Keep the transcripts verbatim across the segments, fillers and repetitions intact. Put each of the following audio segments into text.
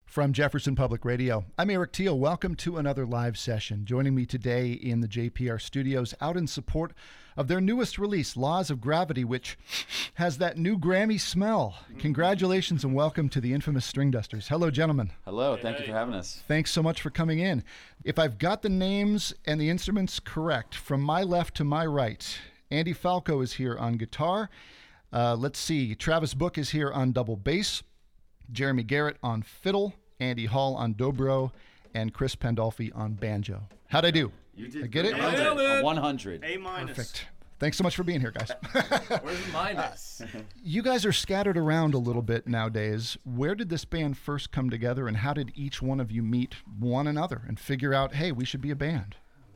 From Jefferson Public Radio, I'm Eric Teal. Welcome to another live session. Joining me today in the J P R studios out in support of their newest release, Laws of Gravity, which has that new Grammy smell. Congratulations and welcome to the infamous String Dusters. Hello, gentlemen. Hello, thank you for having us. Thanks so much for coming in. If I've got the names and the instruments correct, from my left to my right, Andy Falco is here on guitar. Uh, let's see, Travis Book is here on double bass, Jeremy Garrett on fiddle, Andy Hall on dobro, and Chris Pandolfi on banjo. How'd I do? You did. I get it? A one hundred. A minus. Perfect. Thanks so much for being here, guys. Where's the minus? You guys are scattered around a little bit nowadays. Where did this band first come together, and how did each one of you meet one another and figure out, hey, we should be a band?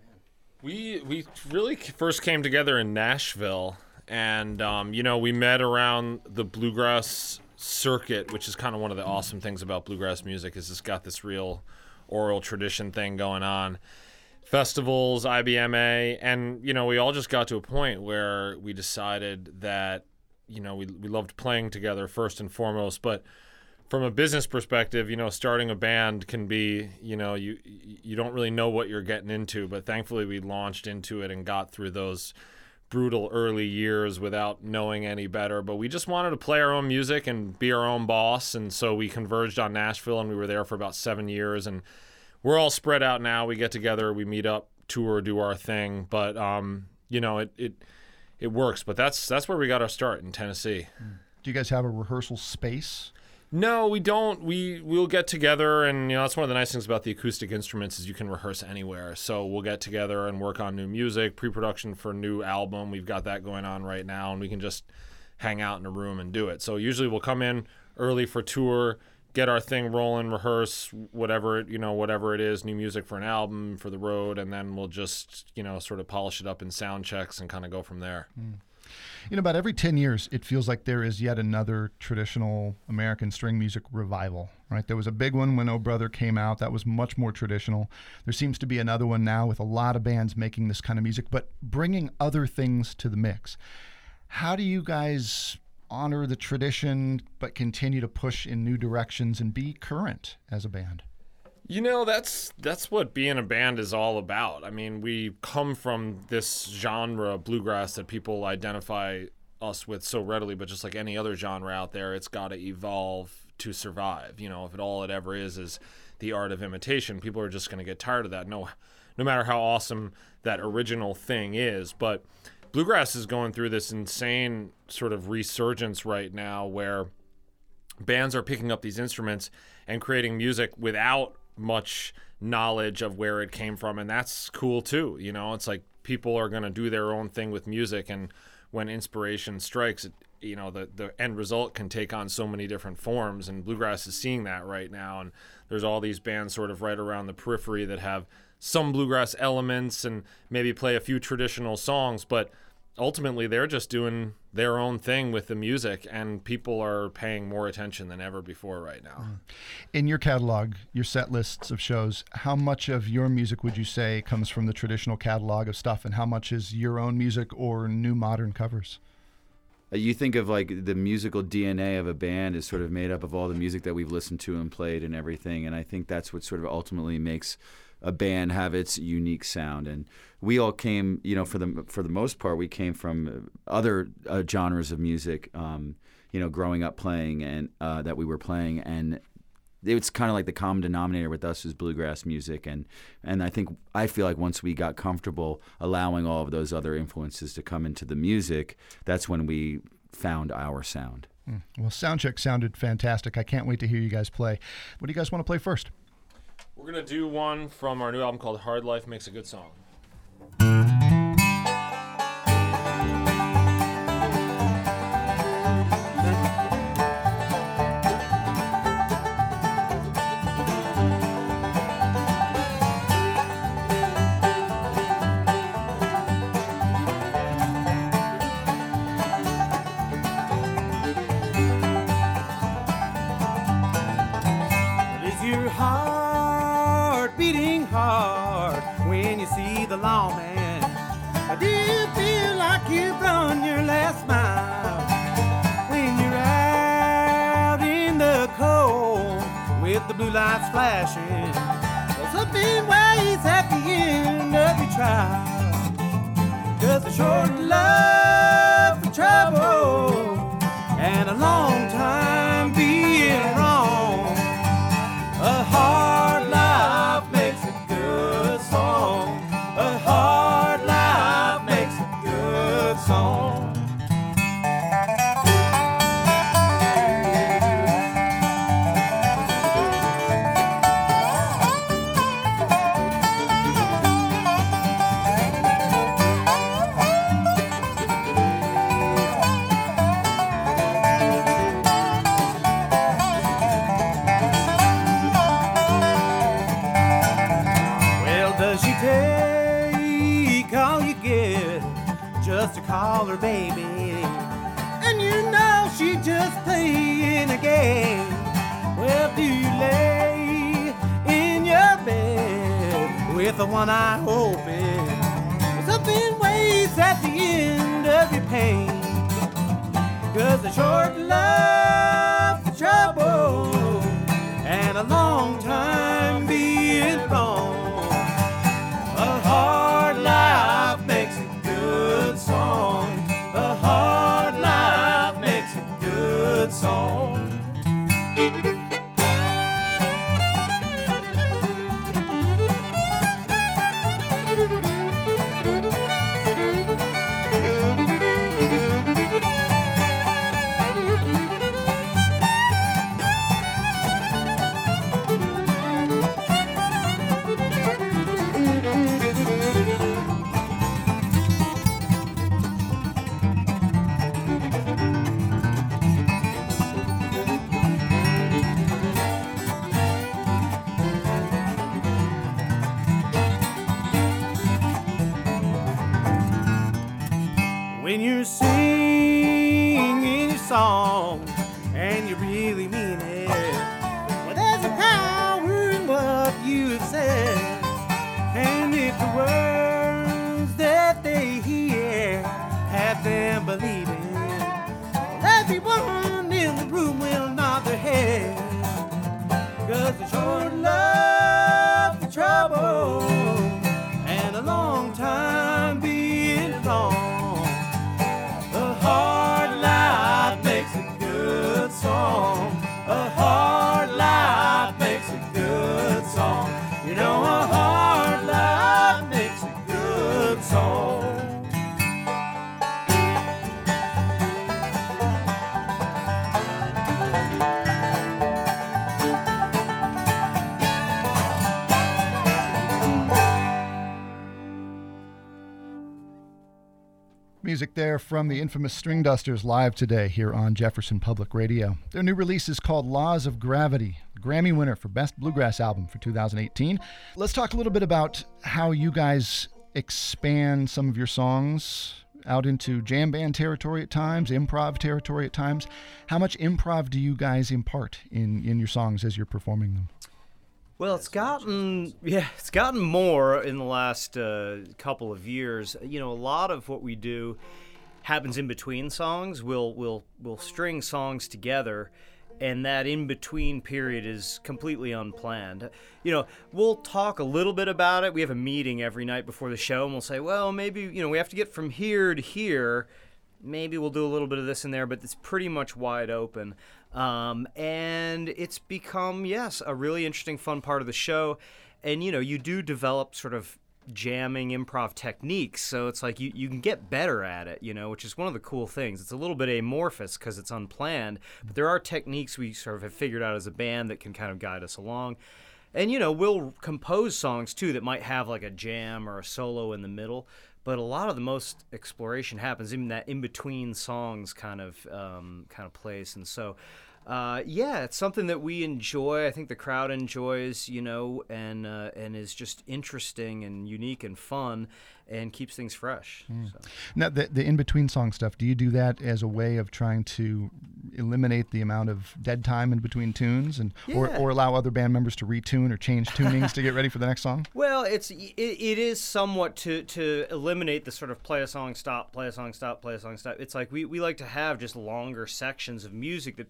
We we really first came together in Nashville, and um, you know, we met around the bluegrass circuit, which is kind of one of the awesome things about bluegrass music, is it's got this real oral tradition thing going on. Festivals, I B M A, and you know, we all just got to a point where we decided that, you know, we we loved playing together first and foremost, but from a business perspective, you know, starting a band can be, you know, you you don't really know what you're getting into, but thankfully we launched into it and got through those brutal early years without knowing any better. But we just wanted to play our own music and be our own boss, and so we converged on Nashville, and we were there for about seven years, and we're all spread out now. We get together, we meet up, tour, do our thing, but um, you know, it it it works. But that's that's where we got our start, in Tennessee. Do you guys have a rehearsal space? No, we don't. We we'll get together, and you know, that's one of the nice things about the acoustic instruments is you can rehearse anywhere. So we'll get together and work on new music, pre-production for a new album. We've got that going on right now, and we can just hang out in a room and do it. So usually we'll come in early for tour, get our thing rolling, rehearse whatever it, you know, whatever it is, new music for an album, for the road, and then we'll just, you know, sort of polish it up in sound checks and kind of go from there. Mm. You know, about every ten years, it feels like there is yet another traditional American string music revival, right? There was a big one when Oh Brother came out. That was much more traditional. There seems to be another one now with a lot of bands making this kind of music, but bringing other things to the mix. How do you guys honor the tradition but continue to push in new directions and be current as a band? You know, that's that's what being a band is all about. I mean, we come from this genre, bluegrass, that people identify us with so readily, but just like any other genre out there, it's got to evolve to survive. You know, if it all it ever is is the art of imitation, people are just going to get tired of that, no, no matter how awesome that original thing is. But bluegrass is going through this insane sort of resurgence right now where bands are picking up these instruments and creating music without much knowledge of where it came from, and that's cool too. You know, it's like people are going to do their own thing with music, and when inspiration strikes, it, you know, the the end result can take on so many different forms, and bluegrass is seeing that right now. And there's all these bands sort of right around the periphery that have some bluegrass elements and maybe play a few traditional songs, but ultimately they're just doing their own thing with the music, and people are paying more attention than ever before right now. In your catalog, your set lists of shows, how much of your music would you say comes from the traditional catalog of stuff, and how much is your own music or new modern covers? You think of like the musical D N A of a band is sort of made up of all the music that we've listened to and played and everything, and I think that's what sort of ultimately makes a band have its unique sound. And we all came, you know, for the for the most part, we came from other uh, genres of music, um, you know, growing up playing and uh, that we were playing, and it's kind of like the common denominator with us is bluegrass music. And and I think I feel like once we got comfortable allowing all of those other influences to come into the music, that's when we found our sound. Mm. Well, Soundcheck sounded fantastic. I can't wait to hear you guys play. What do you guys want to play first? We're going to do one from our new album called Hard Life Makes a Good Song. Do you feel like you've run your last mile when you're out in the cold with the the blue lights flashing. Well, something waits at the end of your trial. Just a short love for trouble and a long time being wrong. A hard life makes a good song. A hard life makes a good song. Just to call her baby, and you know she just playing a game. Well, do you lay in your bed with the one eye open? Something waits at the end of your pain. Cause a short love for trouble and a long time being wrong. A hard life makes a good song. A hard life makes a good song. When you're singing your song and you really mean it, well, there's a power in what you have said. And if the words that they hear have them believing, well, everyone in the room will nod their head. Cause a short love for trouble and a long time being wrong. A hard life makes a good song. A hard life makes a good song. You know, a hard life makes a good song. Music there from the infamous String Dusters live today here on Jefferson Public Radio. Their new release is called Laws of Gravity, Grammy winner for Best Bluegrass Album for two thousand eighteen. Let's talk a little bit about how you guys expand some of your songs out into jam band territory at times, improv territory at times. How much improv do you guys impart in, in your songs as you're performing them? Well, it's gotten yeah, it's gotten more in the last uh, couple of years. You know, a lot of what we do happens in between songs. We'll we'll we'll string songs together, and that in between period is completely unplanned. You know, we'll talk a little bit about it. We have a meeting every night before the show, and we'll say, well, maybe you know we have to get from here to here. Maybe we'll do a little bit of this and there, but it's pretty much wide open. Um, and it's become, yes, a really interesting, fun part of the show. And, you know, you do develop sort of jamming improv techniques. So it's like you, you can get better at it, you know, which is one of the cool things. It's a little bit amorphous because it's unplanned, but there are techniques we sort of have figured out as a band that can kind of guide us along. And, you know, we'll compose songs, too, that might have like a jam or a solo in the middle. But a lot of the most exploration happens in that in-between songs kind of um, kind of place. And so, uh, yeah, it's something that we enjoy. I think the crowd enjoys, you know, and uh, and is just interesting and unique and fun and keeps things fresh. Mm. So. Now, the, the in-between song stuff, do you do that as a way of trying to eliminate the amount of dead time in between tunes and yeah. or, or allow other band members to retune or change tunings to get ready for the next song? Well, it's it, it is somewhat to, to eliminate the sort of play a song, stop, play a song, stop, play a song, stop. It's like we, we like to have just longer sections of music that people can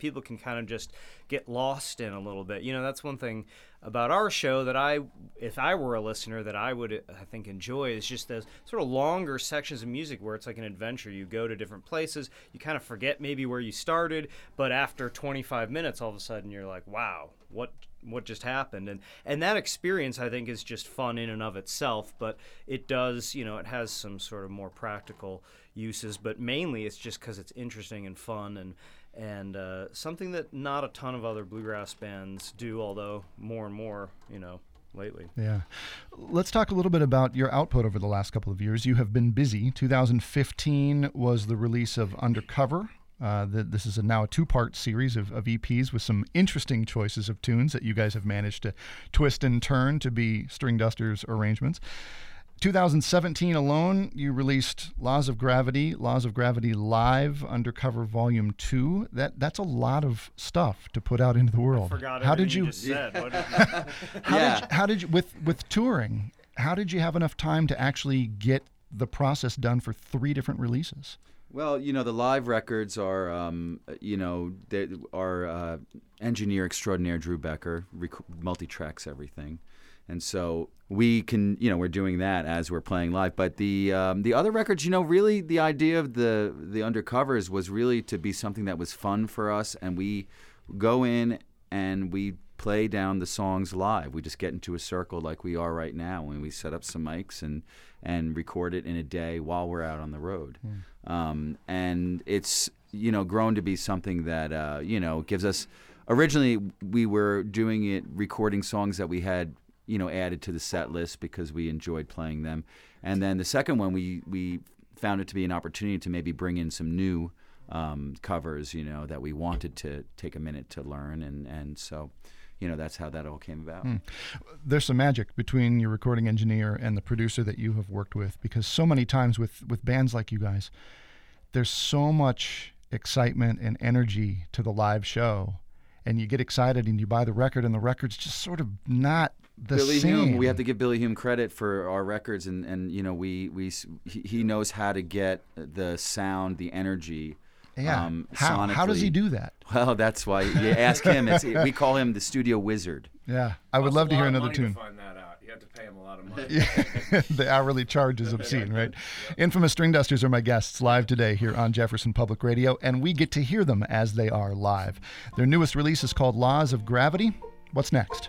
kind of just get lost in a little bit. You know, that's one thing about our show that I, if I were a listener, that I would, I think, enjoy is just those sort of longer sections of music where it's like an adventure. You go to different places, you kind of forget maybe where you started, but after twenty-five minutes, all of a sudden you're like, wow, what what just happened? And and that experience, I think, is just fun in and of itself, but it does, you know, it has some sort of more practical uses, but mainly it's just because it's interesting and fun and and uh, something that not a ton of other bluegrass bands do, although more and more, you know, lately. Yeah. Let's talk a little bit about your output over the last couple of years. You have been busy. two thousand fifteen was the release of Undercover. Uh, the, this is a, now a two-part series of, of E Ps with some interesting choices of tunes that you guys have managed to twist and turn to be String Dusters arrangements. two thousand seventeen alone, you released Laws of Gravity, Laws of Gravity Live, Undercover Volume two. That that's a lot of stuff to put out into the world. I forgot how did everything you, you just said. What did you- how Yeah. did you, how did you with with touring? How did you have enough time to actually get the process done for three different releases? Well, you know, the live records are, um, you know, they, our uh, engineer extraordinaire, Drew Becker, rec- multi-tracks everything. And so we can, you know, we're doing that as we're playing live. But the um, the other records, you know, really the idea of the, the Undercovers was really to be something that was fun for us. And we go in and we play down the songs live. We just get into a circle like we are right now, and we set up some mics and, and record it in a day while we're out on the road. Mm. Um, and it's, you know, grown to be something that, uh, you know, gives us, originally we were doing it, recording songs that we had, you know, added to the set list because we enjoyed playing them. And then the second one, we, we found it to be an opportunity to maybe bring in some new um, covers, you know, that we wanted to take a minute to learn. And, and so, you know, that's how that all came about. Hmm. There's some magic between your recording engineer and the producer that you have worked with, because so many times with, with bands like you guys, there's so much excitement and energy to the live show, and you get excited and you buy the record, and the record's just sort of not the Billy same. Hume, we have to give Billy Hume credit for our records, and, and you know, we, we he, he knows how to get the sound, the energy. Yeah. Um, how, how does he do that? Well, that's why you ask him. It's, we call him the studio wizard. Yeah, I would Costs love a to hear lot of another money tune. To find that out. You have to pay him a lot of money. Yeah. The hourly charge is obscene, right? Infamous String Dusters are my guests live today here on Jefferson Public Radio, and we get to hear them as they are live. Their newest release is called Laws of Gravity. What's next?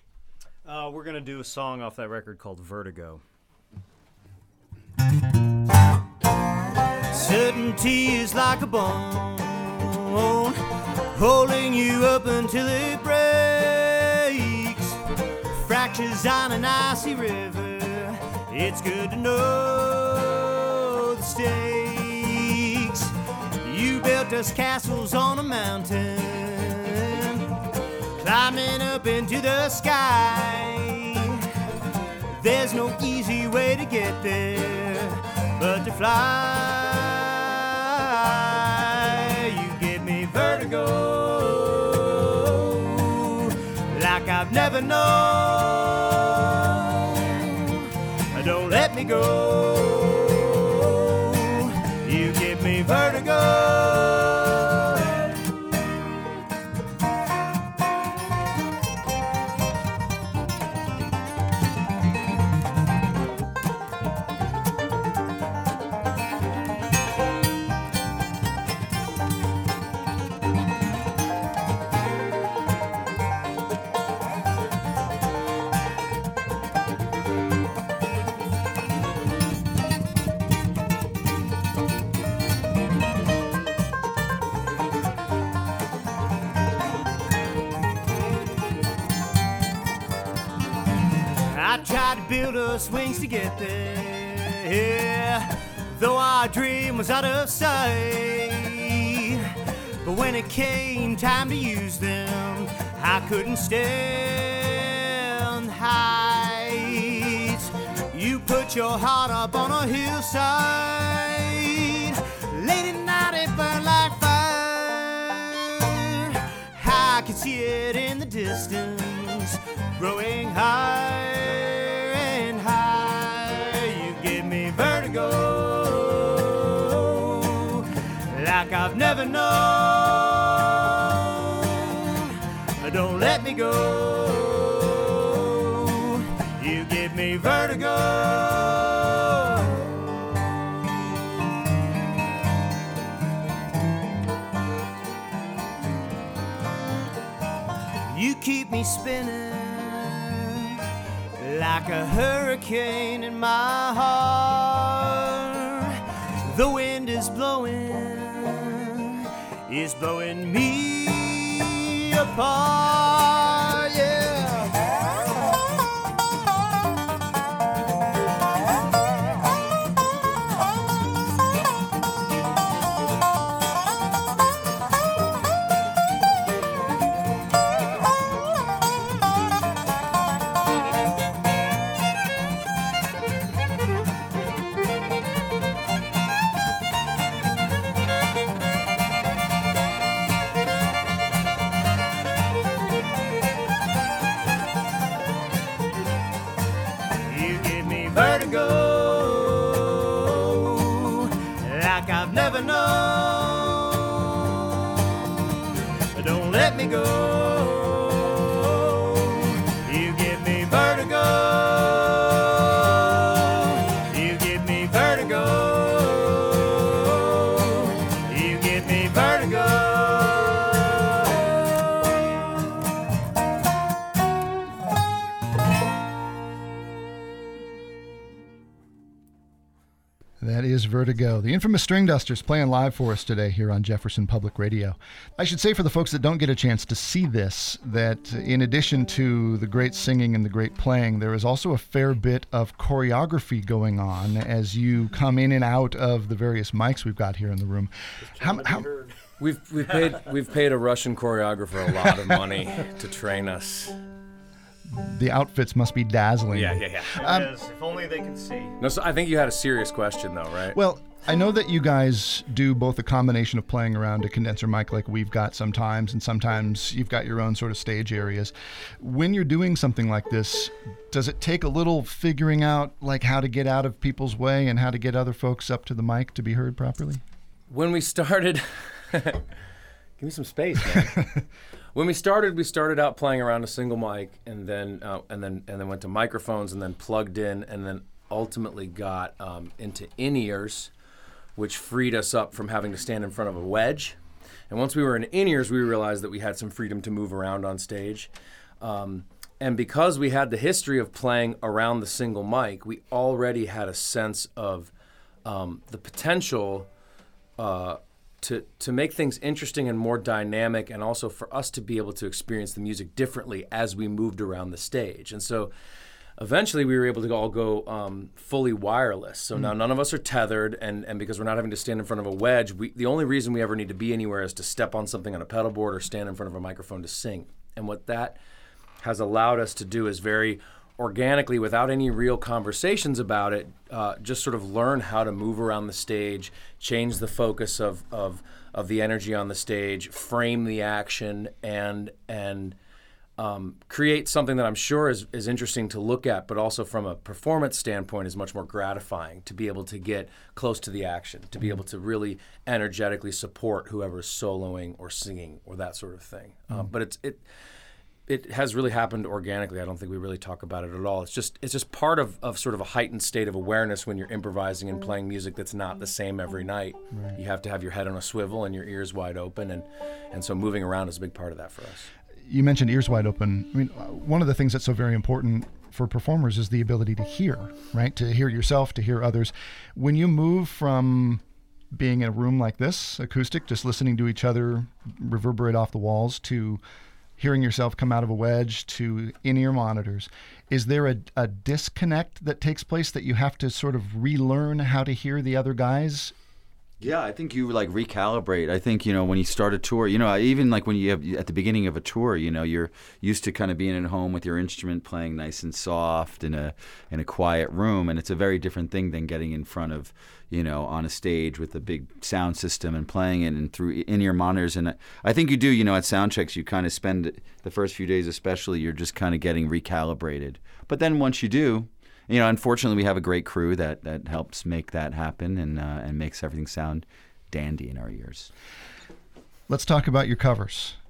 Uh, we're going to do a song off that record called Vertigo. Certainty is like a bone holding you up until it breaks. Fractures on an icy river. It's good to know the stakes. You built us castles on a mountain, climbing up into the sky. There's no easy way to get there but to fly. You give me vertigo like I've never known. Don't let me go. You give me vertigo. Build us wings to get there, though our dream was out of sight. But when it came time to use them, I couldn't stand the heights. You put your heart up on a hillside, late at night it burned like fire. I could see it in the distance, growing high. Vertigo like I've never known. go. You give me vertigo. You keep me spinning like a hurricane in my heart. The wind is blowing, is blowing me apart, yeah. Vertigo, like I've never known. Don't let me go. You give me vertigo. You give me vertigo. You give me vertigo. That is Vertigo, the infamous String Dusters, playing live for us today here on Jefferson Public Radio. I should say for the folks that don't get a chance to see this, that in addition to the great singing and the great playing, there is also a fair bit of choreography going on as you come in and out of the various mics we've got here in the room. How, how, We've we've paid we've paid a Russian choreographer a lot of money to train us. the outfits must be dazzling. Yeah, yeah, yeah. Um, Yes, if only they could see. No, so I think you had a serious question though, right? Well, I know that you guys do both a combination of playing around a condenser mic like we've got sometimes, and sometimes you've got your own sort of stage areas. When you're doing something like this, does it take a little figuring out like how to get out of people's way and how to get other folks up to the mic to be heard properly? When we started, give me some space, man. When we started, we started out playing around a single mic, and then uh, and then and then went to microphones, and then plugged in, and then ultimately got um, into in-ears, which freed us up from having to stand in front of a wedge. And once we were in in-ears, we realized that we had some freedom to move around on stage. Um, and because we had the history of playing around the single mic, we already had a sense of um, the potential uh, to to make things interesting and more dynamic, and also for us to be able to experience the music differently as we moved around the stage. And so eventually we were able to all go um, fully wireless. So mm. now none of us are tethered, and, and because we're not having to stand in front of a wedge, we, the only reason we ever need to be anywhere is to step on something on a pedal board or stand in front of a microphone to sing. And what that has allowed us to do is very organically, without any real conversations about it, uh, just sort of learn how to move around the stage, change the focus of, of, of the energy on the stage, frame the action, and and um, create something that I'm sure is, is interesting to look at, but also from a performance standpoint is much more gratifying to be able to get close to the action, to be able to really energetically support whoever's soloing or singing or that sort of thing. Mm-hmm. Um, but it's it. It has really happened organically. I don't think we really talk about it at all. It's just it's just part of, of sort of a heightened state of awareness when you're improvising and playing music that's not the same every night. Right. You have to have your head on a swivel and your ears wide open, and, and so moving around is a big part of that for us. You mentioned ears wide open. I mean, one of the things that's so very important for performers is the ability to hear, right? To hear yourself, to hear others. When you move from being in a room like this, acoustic, just listening to each other reverberate off the walls, to hearing yourself come out of a wedge, to in-ear monitors, is there a, a disconnect that takes place that you have to sort of relearn how to hear the other guys? Yeah, I think you like recalibrate. I think, you know, when you start a tour, you know, even like when you have at the beginning of a tour, you know, you're used to kind of being at home with your instrument playing nice and soft in a in a quiet room, and it's a very different thing than getting in front of, you know, on a stage with a big sound system and playing it and through in-ear monitors. And I think you do, you know, at sound checks, you kind of spend the first few days especially, you're just kind of getting recalibrated. But then once you do, you know, unfortunately, we have a great crew that, that helps make that happen and uh, and makes everything sound dandy in our ears. Let's talk about your covers.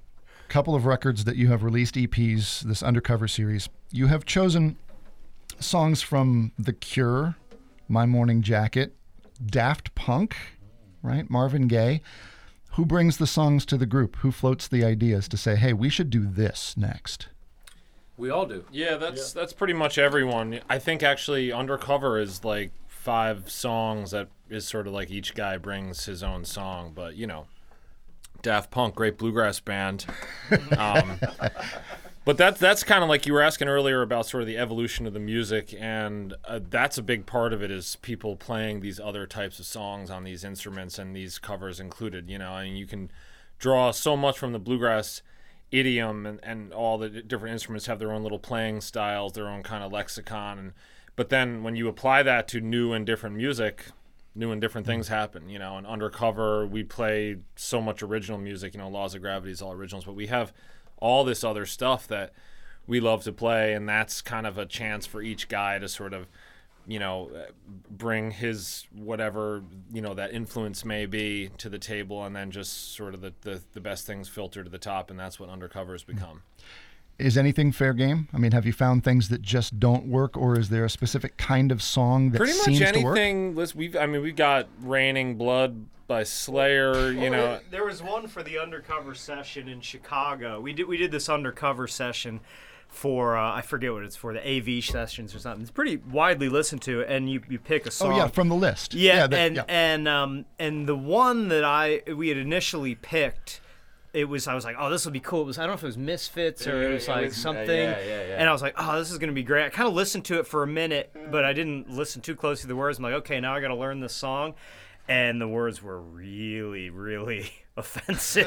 couple of records that you have released, E Ps, this Undercover series. You have chosen songs from The Cure, My Morning Jacket, Daft Punk, right? Marvin Gaye. Who brings the songs to the group? Who floats the ideas to say, hey, we should do this next? We all do. Yeah, that's that's pretty much everyone. I think actually Undercover is like five songs that is sort of like each guy brings his own song. But, you know, Daft Punk, great bluegrass band. Um, but that's, that's kind of like you were asking earlier about sort of the evolution of the music. And uh, that's a big part of it is people playing these other types of songs on these instruments and these covers included. You know, I mean, you can draw so much from the bluegrass idiom and, and all the different instruments have their own little playing styles, their own kind of lexicon. And but then when you apply that to new and different music, new and different things happen, you know. And Undercover, we play so much original music, you know, Laws of Gravity is all originals, but we have all this other stuff that we love to play, and that's kind of a chance for each guy to sort of, you know, bring his whatever, you know, that influence may be to the table, and then just sort of the, the, the best things filter to the top, and that's what Undercover has become. Is anything fair game? I mean, have you found things that just don't work, or is there a specific kind of song that Pretty seems much to work? anything. Let's, we've, I mean, we got Raining Blood by Slayer, you know. There was one for the Undercover session in Chicago. We did we did this Undercover session for uh, I forget what it's for, the A V sessions or something. It's pretty widely listened to, and you, you pick a song. Oh yeah, from the list. Yeah, that- and yeah. and um and the one that I we had initially picked, it was I was like, oh, this will be cool. It was I don't know if it was Misfits or it was Yeah, it like was- uh, something. yeah, yeah, yeah. And I was like, oh, this is gonna be great. I kind of listened to it for a minute, but I didn't listen too closely to the words. I'm like, okay, now I got to learn this song. And the words were really, really offensive,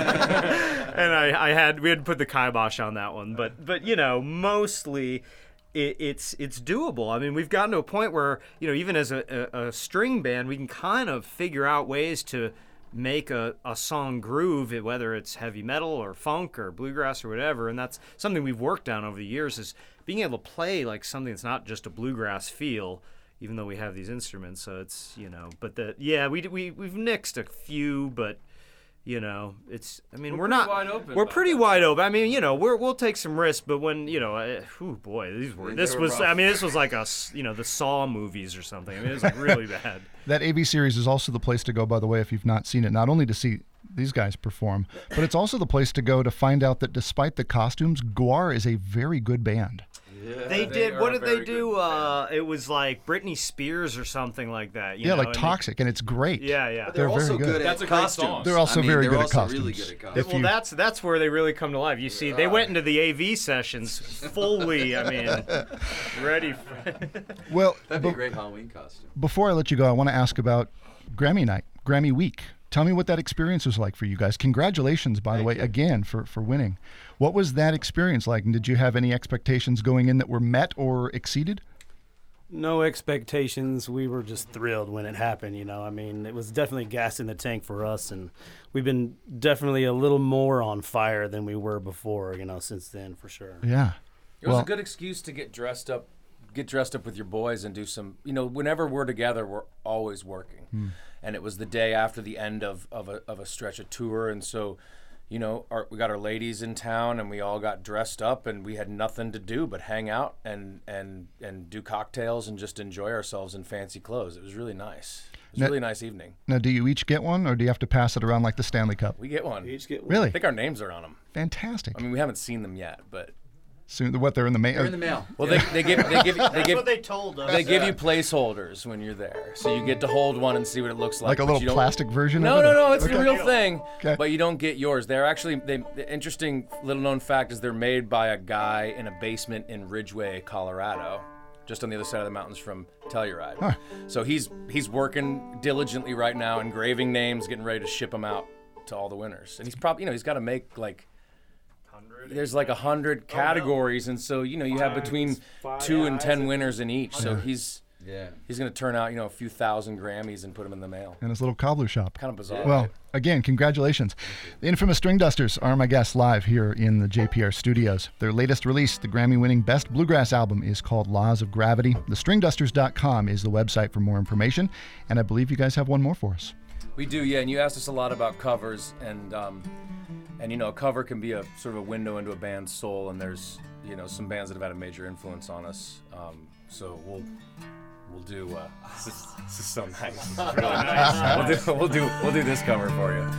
and I, I had we had to put the kibosh on that one. But but you know, mostly it, it's it's doable. I mean, we've gotten to a point where you know, even as a, a, a string band, we can kind of figure out ways to make a, a song groove, whether it's heavy metal or funk or bluegrass or whatever. And that's something we've worked on over the years, is being able to play like something that's not just a bluegrass feel, even though we have these instruments. So it's, you know, but the, yeah, we, we, we've nixed a few, but, you know, it's, I mean, we're, We're not, pretty wide open we're about pretty that. wide open. I mean, you know, we're, we'll take some risks, but when, you know, uh, whew, boy, these were, this were was, rough. I mean, this was like a, s- you know, the Saw movies or something. I mean, it was like really bad. That A V series is also the place to go, by the way, if you've not seen it, not only to see these guys perform, but it's also the place to go to find out that despite the costumes, Gwar is a very good band. Yeah, They did. are What a did they very do? good Uh, it was like Britney Spears or something like that. You yeah, know? like and they- Toxic, and it's great. Yeah, yeah. But they're, They're very also good. good, That's at a great costumes. song. They're also I mean, very they're good at also costumes. really good at costumes. If Well, you- that's that's where they really come to life. You see, they went into the A V sessions fully. I mean, ready. For Well, That'd be a be- great Halloween costume. before I let you go, I want to ask about Grammy night, Grammy week. Tell me what that experience was like for you guys. Congratulations, by the way, again, for, for winning. What was that experience like, and did you have any expectations going in that were met or exceeded? No expectations. We were just thrilled when it happened, you know. I mean, it was definitely gas in the tank for us, and we've been definitely a little more on fire than we were before, you know, since then, for sure. Yeah. It was Well- a good excuse to get dressed up, get dressed up with your boys and do some. You know, whenever we're together, we're always working, and it was the day after the end of of a of a stretch of tour, and so, you know, our, we got our ladies in town, and we all got dressed up, and we had nothing to do but hang out and and and do cocktails and just enjoy ourselves in fancy clothes. It was really nice. It was a Now- really nice evening. Now, do you each get one, or do you have to pass it around like the Stanley Cup? We get one. We each get one. Really? I think our names are on them. Fantastic. I mean, we haven't seen them yet, but Soon, what, they're in the mail? They're in the mail. well, they they give they give they That's give what they told us. They give you placeholders when you're there, so you get to hold one and see what it looks like. Like a but little you don't- plastic version No, of it? no, no, it's Okay. the real thing. Okay. But you don't get yours. They're actually they. The interesting little known fact is they're made by a guy in a basement in Ridgeway, Colorado, just on the other side of the mountains from Telluride. Huh. So he's he's working diligently right now, engraving names, getting ready to ship them out to all the winners. And he's probably you know he's got to make like. There's like a hundred categories, and so you know you have between five, two yeah, and it's ten a- winners in each. So he's Yeah. he's gonna turn out you know a few thousand Grammys and put them in the mail. In his little cobbler shop. Kind of bizarre. Well, again, congratulations. The infamous String Dusters are my guests live here in the J P R studios. Their latest release, the Grammy-winning Best Bluegrass album, is called Laws of Gravity. The string dusters dot com is the website for more information, and I believe you guys have one more for us. We do, yeah. And you asked us a lot about covers, and um, and you know, a cover can be a sort of a window into a band's soul. And there's you know some bands that have had a major influence on us. Um, so we'll we'll do. Uh, this, is, this is so nice. This is really nice. We'll do we'll do we'll do this cover for you.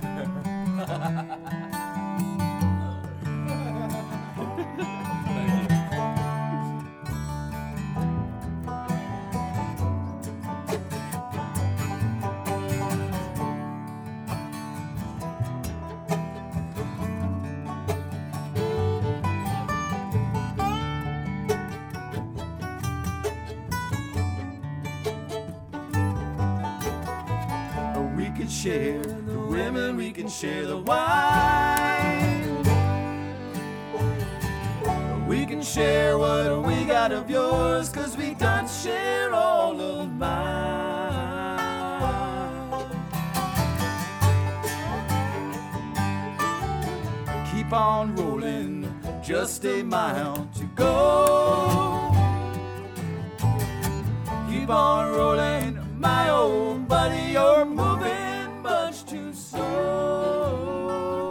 Share the women, we can share the wine. We can share what we got of yours, 'cause we done share all of mine. Keep on rolling, just a mile to go. Keep on rolling, my old buddy, you're moving much too slow.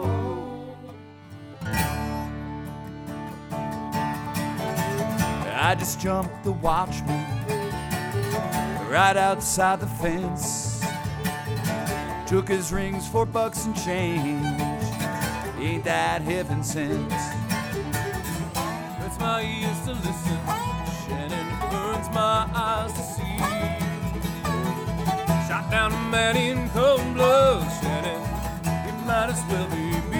I just jumped the watchman right outside the fence. Took his rings for bucks and change. Ain't that heaven sent? Hurts my ears to listen, Shannon, burns my eyes to see. Shot down a man in cold blood, Shannon, it might as well be me.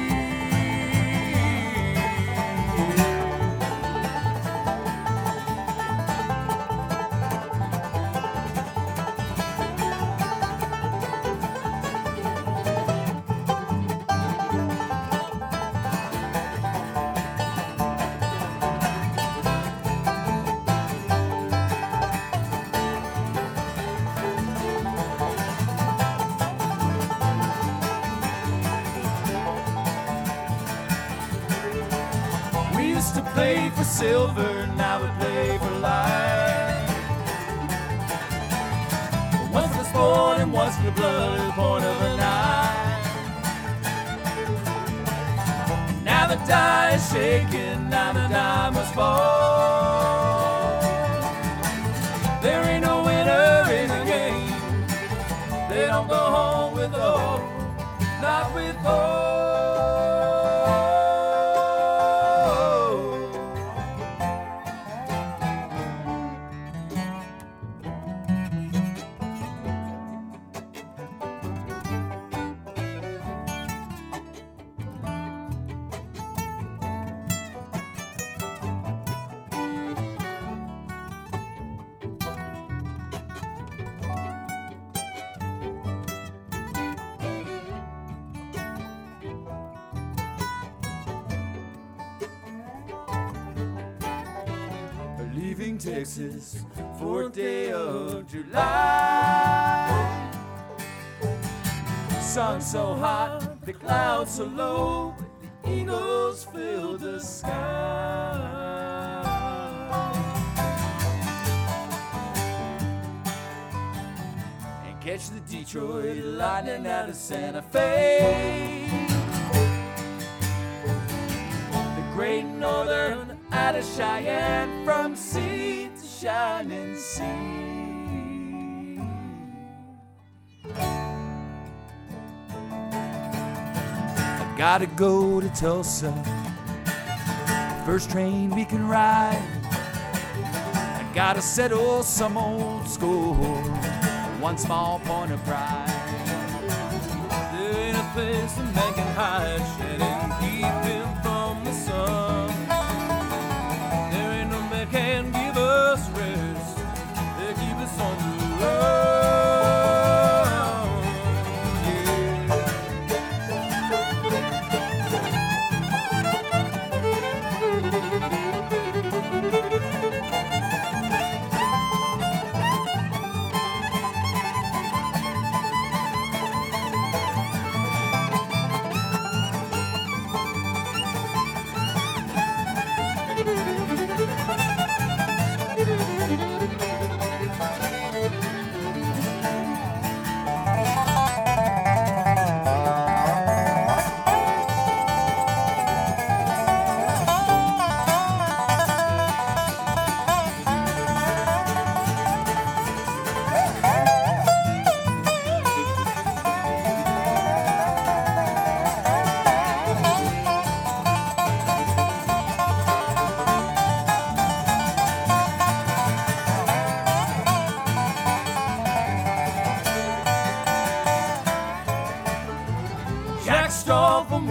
Play for silver, now we play for life. Once for sport and once for blood, the point of a knife. Now the die is shaking, now the die must fall. There ain't no winner in the game. They don't go home with all, not with all. Texas, fourth day of July. Sun so hot, the clouds so low, the eagles fill the sky. And catch the Detroit Lightning out of Santa Fe. The Great Northern out of Cheyenne, from sea to shining sea. I gotta go to Tulsa, first train we can ride. I gotta settle some old score, one small point of pride. There ain't a place a man can hide, Shannon, keep him from the sun. Can give us rest, they keep us on the run.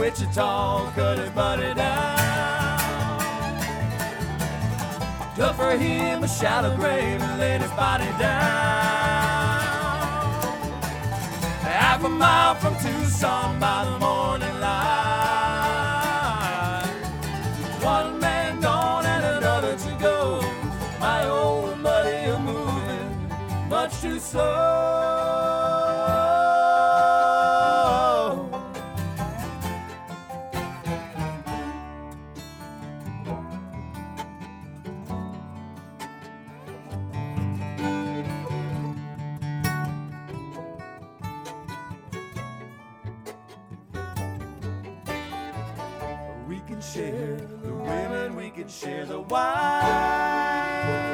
Wichita cut his buddy down. Took for him a shallow grave and laid his body down. Half a mile from Tucson by the morning light. One man gone and another to go. My old buddy a moving much too slow. We can share the women, we can share the wine.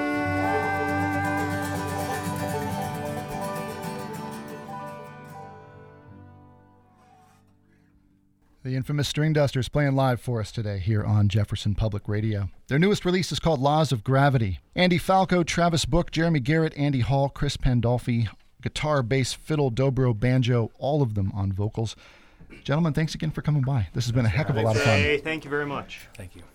The infamous String Dusters playing live for us today here on Jefferson Public Radio. Their newest release is called Laws of Gravity. Andy Falco, Travis Book, Jeremy Garrett, Andy Hall, Chris Pandolfi, guitar, bass, fiddle, dobro, banjo, all of them on vocals. Gentlemen, thanks again for coming by. This has been a heck of a lot of fun. Hey, thank you very much. Thank you.